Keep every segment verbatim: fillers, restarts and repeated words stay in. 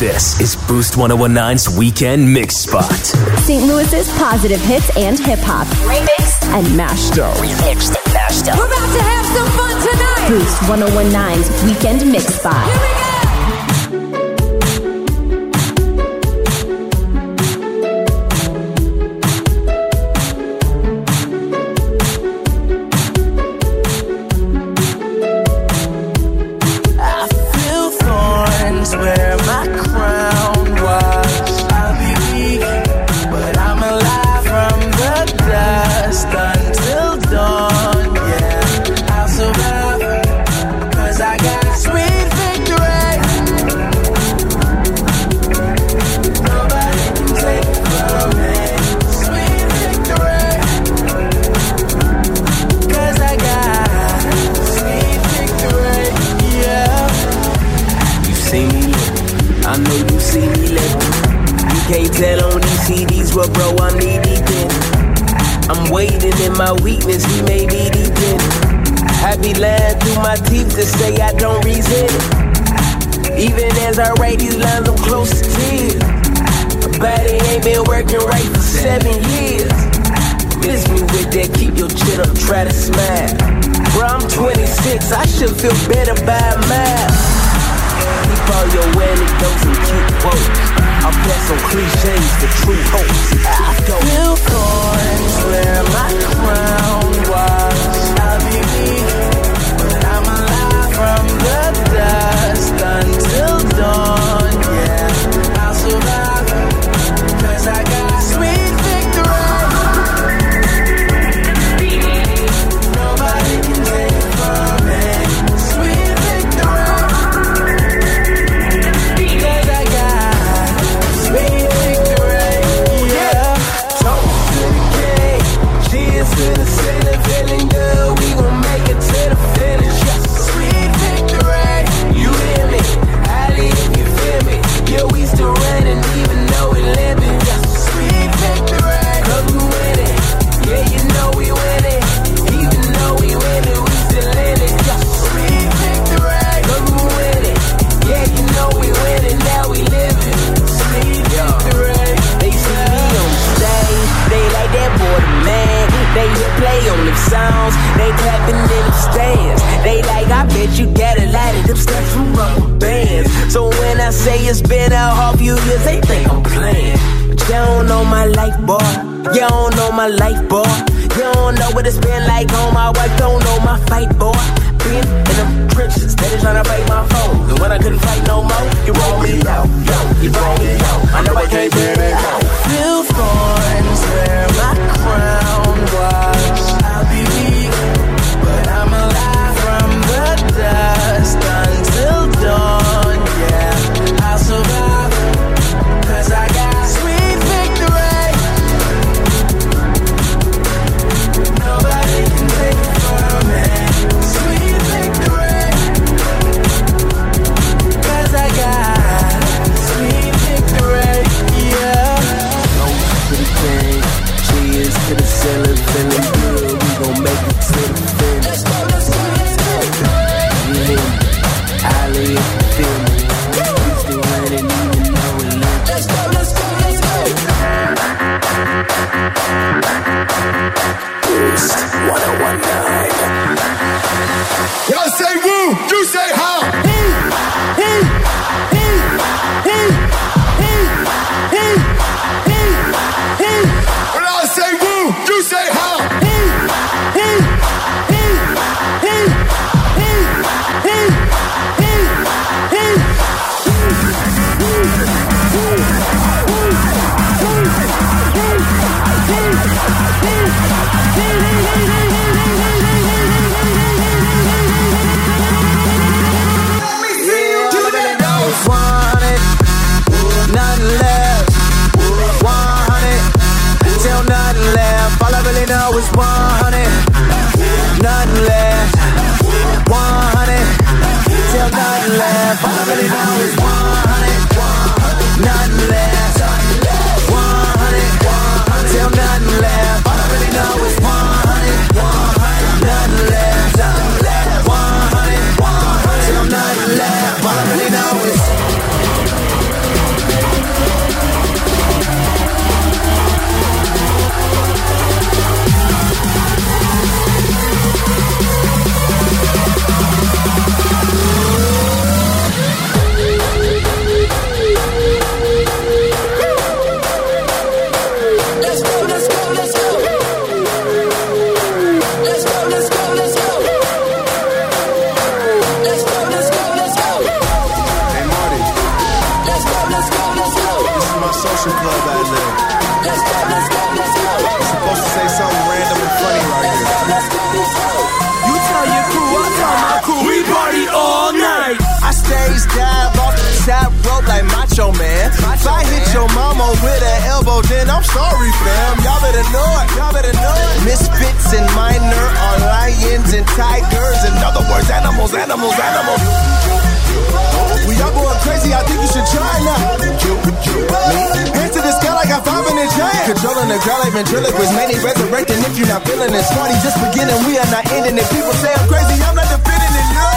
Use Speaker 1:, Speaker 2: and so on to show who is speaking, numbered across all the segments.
Speaker 1: This is Boost ten nine's Weekend Mix Spot.
Speaker 2: Saint Louis's positive hits and hip-hop. Remixed and mashed up.
Speaker 3: Remixed and mashed up.
Speaker 4: We're about to have some fun tonight.
Speaker 2: Boost ten nine's Weekend Mix Spot.
Speaker 4: Here we go.
Speaker 5: Where my crown was, I'll be weak, but I'm alive from the dust until dawn, yeah, I'll survive, cause I got sweet victory, nobody can take it from me, sweet victory, cause I got sweet victory, yeah, you see me, I know you see me living. You can't tell on these C Ds what, bro, I'm knee deep in. I'm waiting in my weakness, he may be deep in. I be lying through my teeth to say I don't resent it. Even as I write these lines, I'm close to tears. My body ain't been working right for seven years. Miss me with that, keep your chin up, try to smile. Bro, I'm twenty-six, I should feel better by a mile. Keep all your anecdotes and keep quotes. I'll pass on cliches for true hopes. I feel thorns where my crown was. I'll be weak, but I'm alive from the dust until dawn. Yeah, I'll survive, cause I got sweet victory. Nobody can take it from me. Sweet victory. To the ceiling, feeling good, we gon' make it to the finish. Yes, sweet victory, you hear me? Highly if you feel me. Yeah, we still running even though we limping. Yes, sweet victory, cause we winning. Yeah, you know we winning. Even though we winning, we still in it. Yes, sweet victory, cause we winning. Yeah, you know we winning, now we living. Sweet victory. They see me on stage, they like that boy the man. They hit play on them songs, they clapping in them stands. They like, I bet you got a lot of them steps from rubber bands. So when I say it's been a half few years, they think I'm playing. But you don't know my life, boy. You don't know my life, boy. You don't know what it's been like on my wife. Don't know my fight, boy. Been in them trenches, steady trying to fight my foes. And when I couldn't fight no more, you roll me out, yo, you roll me out. I know I can't bear it out. Feel thorns where my crown was. I'll be weak, but I'm alive from the dust until dawn. Yeah, I'll survive, cause I got sweet victory. Nobody can take it from me. Sweet victory, cause I got sweet victory. Yeah. Close to the game, cheers to the ceiling, feeling good. We gon' make it to the finish. Let's go, let's go, let's go. You hear me? Highly if you feel me. We still running even though we live. Let's go, let's go, let's go. Boost ten nineteen.
Speaker 6: Y'all say woo, you say how.
Speaker 5: Hey, hey, hey, hey, hey, hey, hey, hey.
Speaker 6: When I say woo, you say how.
Speaker 5: Hey, hey, hey, hey, hey, hey, hey, hey. Nothing left, one hundred, till nothing left. All I really know is one hundred, nothing left, one hundred, till nothing left. All I really know is one hundred, nothing left, one hundred, till nothing left. All I really know is one hundred, nothing left, one hundred, till nothing left. All I really know is let's go.
Speaker 3: This is my social club ad lib.
Speaker 5: Let's go, let's go, let's go.
Speaker 3: I'm supposed to say something random and funny right here.
Speaker 5: Let's go, let's go.
Speaker 3: You tell your crew, I tell my crew. We party all night. I stays dive off the top rope like Macho Man. If I hit your mama with an elbow, then I'm sorry, fam. Y'all better know it. Y'all better know it. Misfits and minor are lions and tigers. In other words, animals, animals, animals. We all going crazy, I think you should try now. Hands to the sky like I'm five in the giant. Controlling the ground like ventriloquist. Many resurrecting if you're not feeling it. Smarty just beginning, we are not ending it. People say I'm crazy, I'm not defending it, no.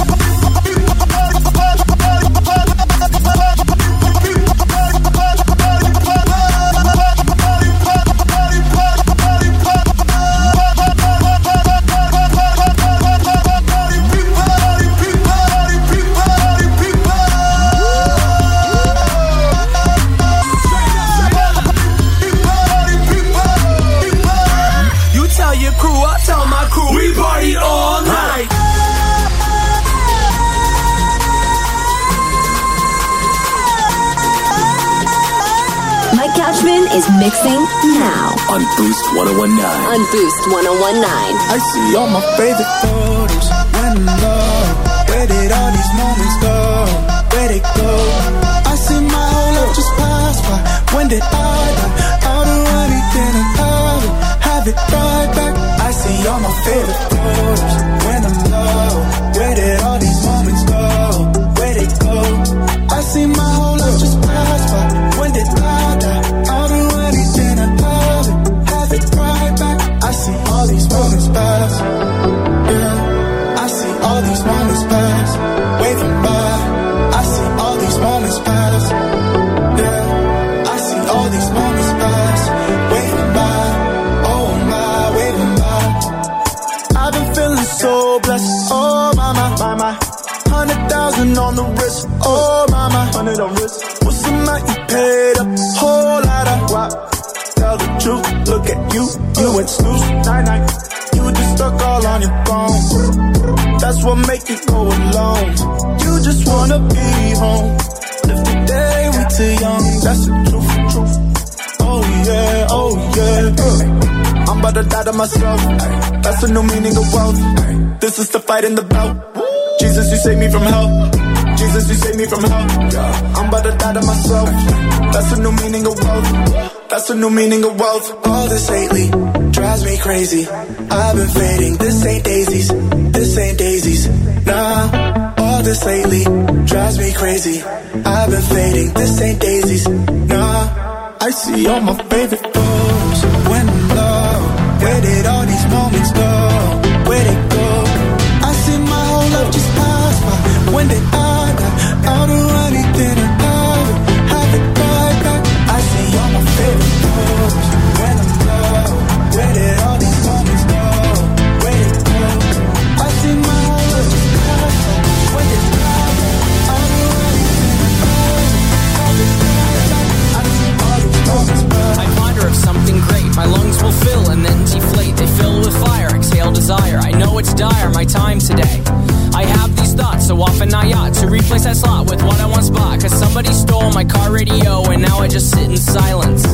Speaker 2: Is mixing now
Speaker 1: on Boost ten nineteen.
Speaker 2: On Boost ten nineteen.
Speaker 7: I see all my favorite photos when in love. Where did all these moments go? Where they go? I see my whole life just pass by. When did I die? I'll do anything and have it, have it right back. I see all my favorite photos when in love. Where did all these moments go? Where they go? I see my whole life just pass by. When did I die? I'll do anything and have it, have it right back. I see all these moments pass. Yeah, I see all these moments pass. Waving by. I see all these moments pass. Yeah, I see all these moments pass. Waving by. Oh my, waving by. I've been feeling so blessed. Oh mama, mama. Hundred thousand on the wrist. Oh mama, hundred on wrist. What's the amount you paid up? Whole lot of guap. Tell the truth, look at you. You went snooze, night night. You just stuck all on your phone. That's what make you go alone. You just wanna be home. Live the day, we too young. That's the truth, truth. Oh yeah, oh yeah. I'm about to die to myself. That's the new meaning of wealth. This is the fight in the belt. Jesus, you save me from hell. Jesus, you save me from hell. I'm about to die to myself. That's the new meaning of wealth. That's the new meaning of wealth. All this lately drives me crazy. I've been fading. This ain't daisies. This ain't daisies. Nah. All this lately drives me crazy. I've been fading. This ain't daisies. Nah. I see all my favorite photos when in love. Where did all these moments go? Where they go? I see my whole life just pass by. When did I die? I'll do anything and have it, have it right back. I see all my favorite photos when I'm low. Where did all these moments go? Where did it go? I see my whole life just pass by. When did I die? I'll do anything and have it, have it right back. I see all these moments pass.
Speaker 8: I ponder of something great. My lungs will fill and then deflate. They fill with fire, exhale desire. I know it's dire, my time today. I have these thoughts, so often I ought to replace that slot with what I once bought. Cause somebody stole my car radio and now I just sit in silence.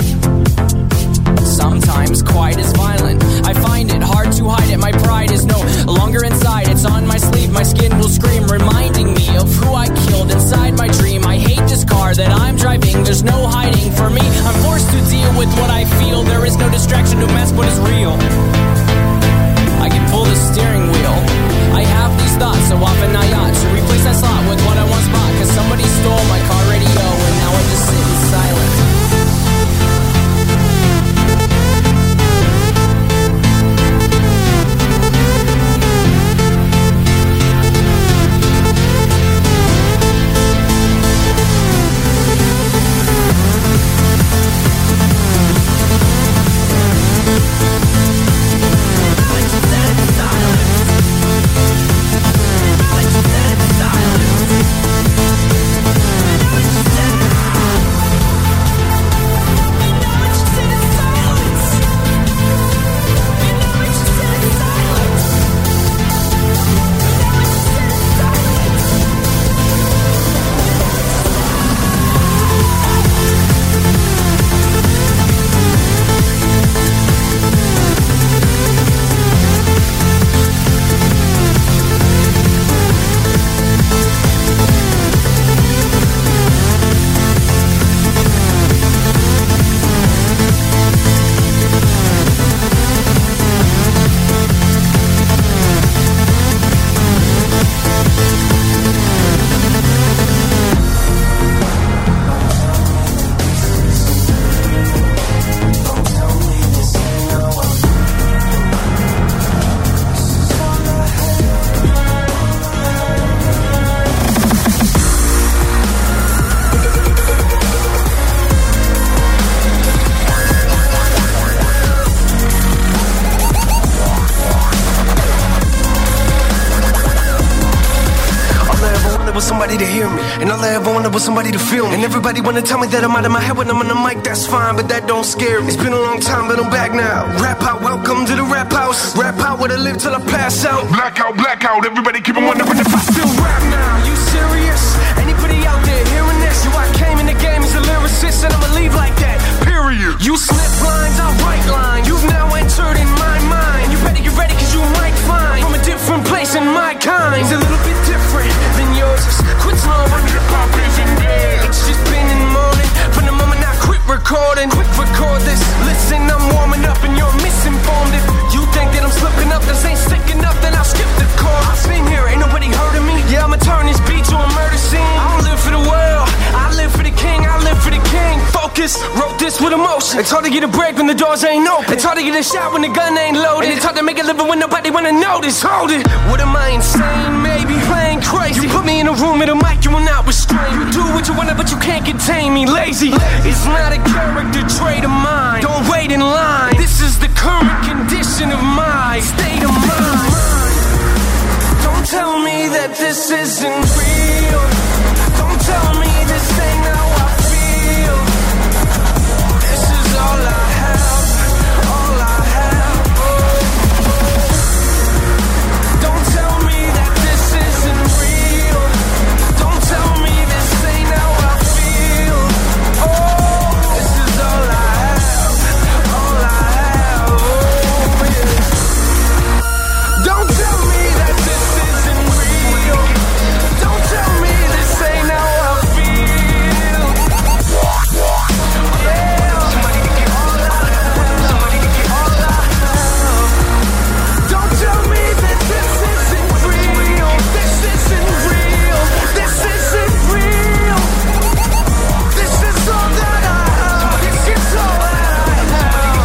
Speaker 8: Sometimes quite as violent. I find it hard to hide it. My pride is no longer inside. It's on my sleeve, my skin will scream, reminding me of who I killed inside my dream. I hate this car that I'm driving. There's no hiding for me. I'm forced to deal with what I feel. There is no distraction to mask what is real. I can pull the steering wheel. I have these thoughts, so often I ought to replace that slot with what I once bought. Cause somebody stole my car radio and now I just sit in silence.
Speaker 5: Let's
Speaker 3: to hear me. And all I ever wanted was somebody to feel me. And everybody wanna tell me that I'm out of my head when I'm on the mic, that's fine, but that don't scare me. It's been a long time, but I'm back now. Rap out, welcome to the rap house. Rap out where I live till I pass out.
Speaker 6: Blackout, blackout, everybody keep on wondering if I
Speaker 3: Still rap now, you serious? Anybody out there hearing this? You, I came in the game as a lyricist and I'ma leave like that, period. You slip lines, I write lines. You've now entered in my mind. You better get ready cause you might find from a different place in my kind. It's a little bit different than yours. Just quit slow when hip hop isn't dead. It's just been in the morning. From the moment I quit recording, quick record this. Listen, I'm warming up and you're misinformed. If you think that I'm slipping up, this ain't sick enough, then I'll skip the chord. I've been here, ain't nobody heard of me. Yeah, I'ma turn this beat to a murder scene. I don't live for the world, I live for the king, I live for the king. Focus, wrote this with emotion. It's hard to get a break when the doors ain't open. It's hard to get a shot when the gun ain't loaded. And it's hard to make a living when nobody wanna notice. Hold it, what am I, insane? Maybe playing crazy. You put me in a room with a mic, you will not restrain. You do what you wanna, but you can't contain me. Lazy, it's not a character trait of mine. Don't wait in line. This is the current condition of my state of mind. Don't tell me that this isn't real. Don't tell me this ain't how I feel. This is all I have, all I have. Oh, oh. Don't tell me that this isn't real. Don't tell me this ain't how I feel. Oh, this is all I have, all I have. Oh, yeah. Don't tell me that this isn't real. Don't tell me this ain't how I feel. Yeah, somebody to get all I have, somebody to get all I have. Don't tell me that this isn't real. This isn't real. This isn't real. This is all that I have. This is all that I have.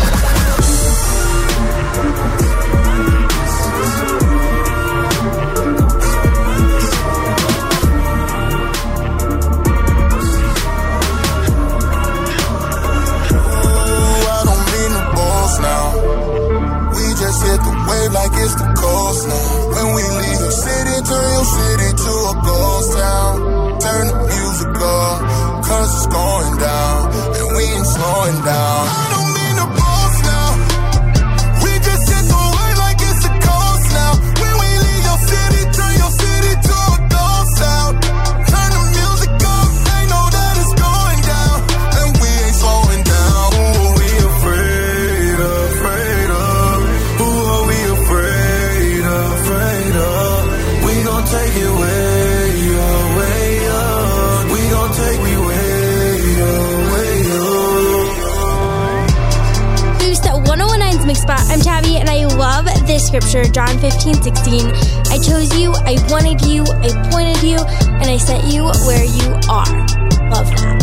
Speaker 6: Ooh, I don't mean the boss now. We just hit the wave like it's the coast now. When we leave your city, turn your city to a ghost town. Turn the music up, cause it's going down. And we ain't slowing down. I don't mean the boss now. We just hit the wave like it's the coast now. When we leave your city, turn your city to a ghost town. Turn the music up, they know that it's going down. And we ain't slowing down. Who are we afraid of, afraid of? Who are we afraid of, afraid of? We gon' take it way up, way up. We gon' take me way up, way up.
Speaker 9: Boost at one oh one nine's Mix Spot. I'm Tabby, and I love this scripture, John fifteen sixteen. I chose you, I wanted you, I pointed you, and I set you where you are. Love that.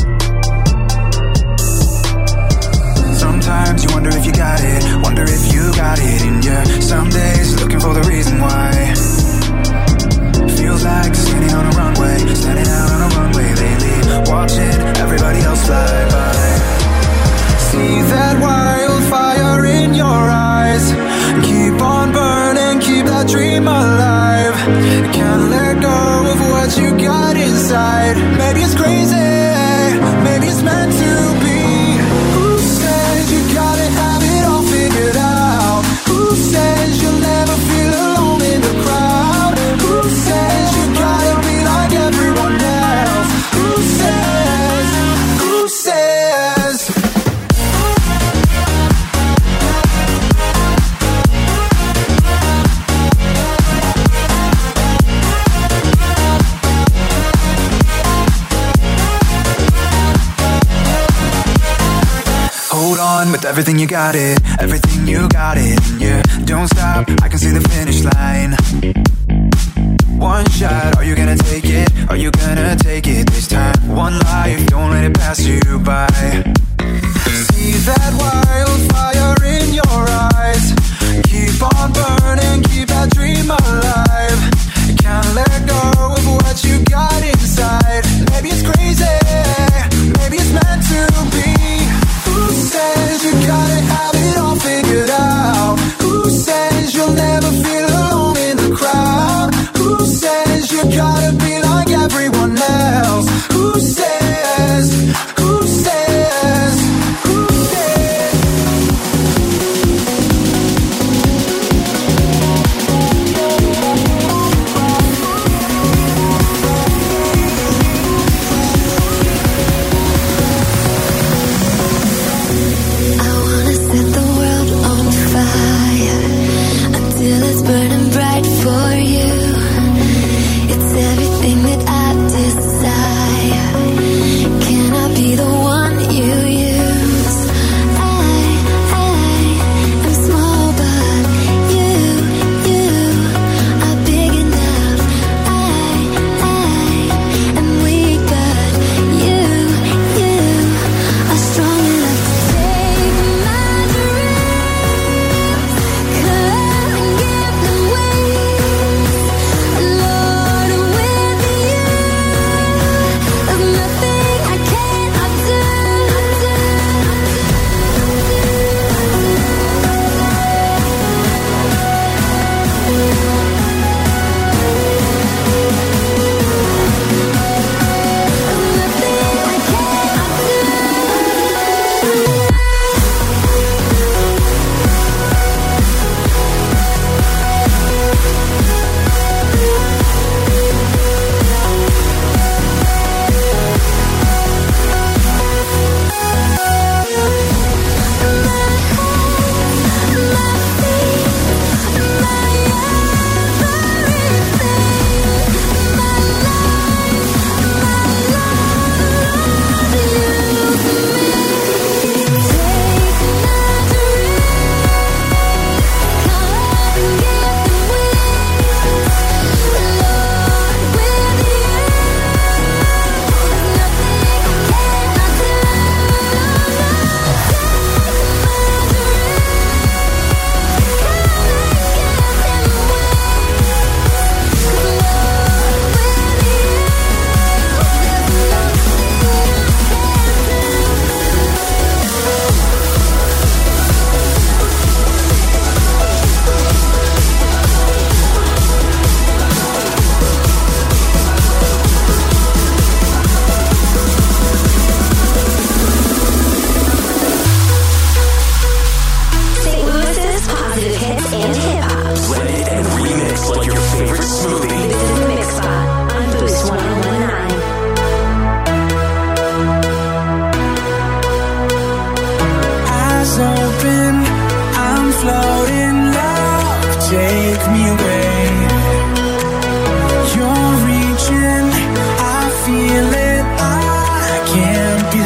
Speaker 7: Sometimes you wonder if you got it, wonder if you got it in you. Some days looking for the reason why. Feels like standing on a runway, standing out on a runway lately, watching everybody else fly by. See that wildfire in your eyes, keep on burning, keep that dream alive. Can't let go of what you got inside. Maybe it's crazy, maybe it's meant to be. Who says you gotta have it all figured out? Who says you'll never feel alone in the crowd? Who says you gotta be like everyone else? Who says, who says? Hold on, with everything you got it, everything you got it, yeah. Don't stop, I can see the finish line. One shot, are you gonna take it? Are you gonna take it this time? One life, don't let it pass you by. See that wildfire in your eyes, keep on burning, keep that dream alive. Can't let go of what you got inside. Maybe it's crazy, maybe it's meant to be. Who says you gotta have it all figured out? Who says you'll never feel alone in the crowd? Who says you gotta be like everyone?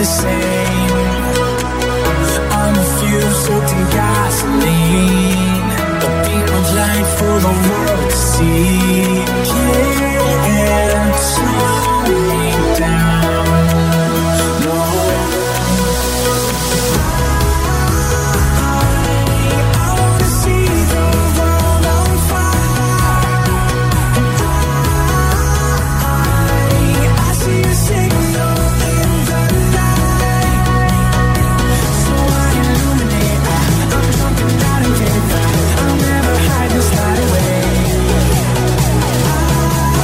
Speaker 5: the same. I'm a fuse soaked in gasoline, a beam of light for the world to see. Can't slow me down, no. I wanna see the world on fire. I see a signal in the night, so I illuminate. I'm jumping out of it. I'll never hide this light away.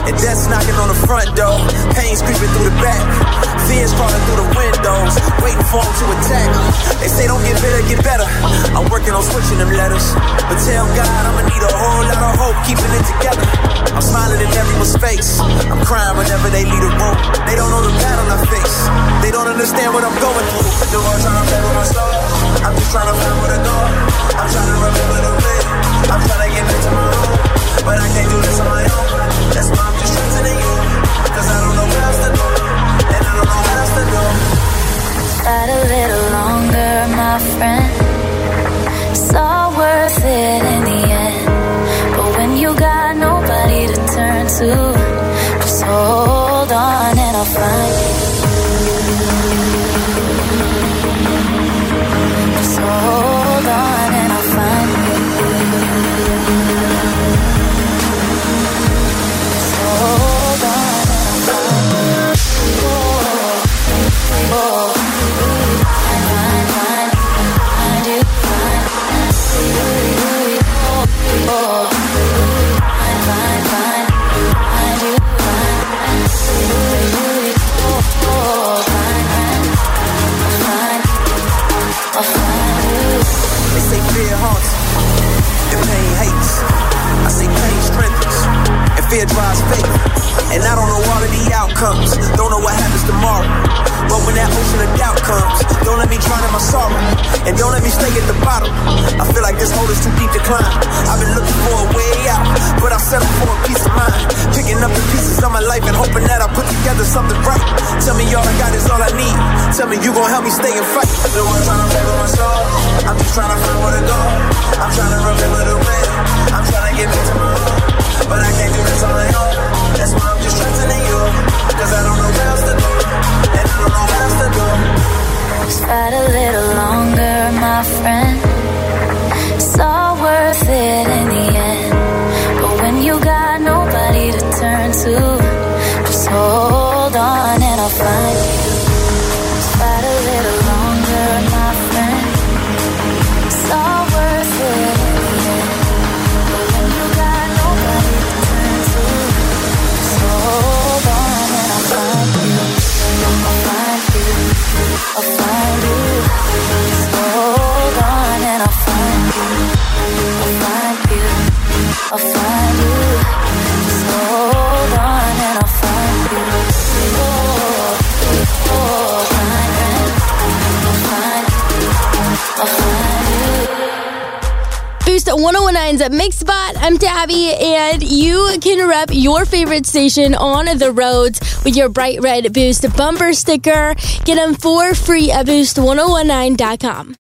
Speaker 3: And death's knocking on the front door. Pain's creeping through the back. Fears crawling through the windows, waiting for them to attack. They say don't get better, get better. I'm working on switching them letters. But tell God I'ma need a whole lot of hope, keeping it together. I'm smiling in everyone's face. I'm crying whenever they leave the room. They don't know the battle I face. They don't understand what I'm going through. The world trying to play with my soul. I'm just trying to find where to go. I'm trying to remember the way. I'm trying to get back to my home. But I can't do this on my own. That's why I'm just trusting in you. Cause I don't know where else to go. And I don't know what else to do.
Speaker 10: Fight a little longer, my friend. It's all worth it in the end. But when you got nobody to turn to, just hold on and I'll find you. Just hold on and I'll find you. Just hold on and I'll find you. Oh, oh.
Speaker 3: They say fear haunts and pain hates. I say pain strengthens and fear drives faith. And I don't know all of the outcomes, don't know what happens tomorrow. But when that ocean of doubt comes, don't let me drown in my sorrow. And don't let me stay at the bottom. I feel like this hole is too deep to climb. I've been looking for a way out, but I settle for a peace of mind. Picking up the pieces of my life and hoping that I put together something right. Tell me all I got is all I need. Tell me you gon' help me stay and fight. The world trying to play with my soul. I'm just trying to find where to go. I'm trying to remember the way. I'm trying to get back to my home. But I can't do this on my own. That's why I'm just trusting in you. Cause I don't know where else to go. And I don't know where else to go.
Speaker 10: Just fight a little longer, my friend. It's all worth it in the end. But when you got nobody to turn to, just hold on and I'll find you. Just fight a little longer, my friend. It's all worth it in the end. But when you got nobody to turn to, just hold on and I'll find you. I'll find you. I'll find you. Just hold on and I'll find you. I'll find you. I'll find you. Just hold on and I'll find you. Oh, oh, find you. I'll find you. I'll find you.
Speaker 9: Boost one oh one nine's Mix Spot. I'm Tabby, and you can rep your favorite station on the roads with your bright red Boost bumper sticker. Get them for free at boost ten nineteen dot com.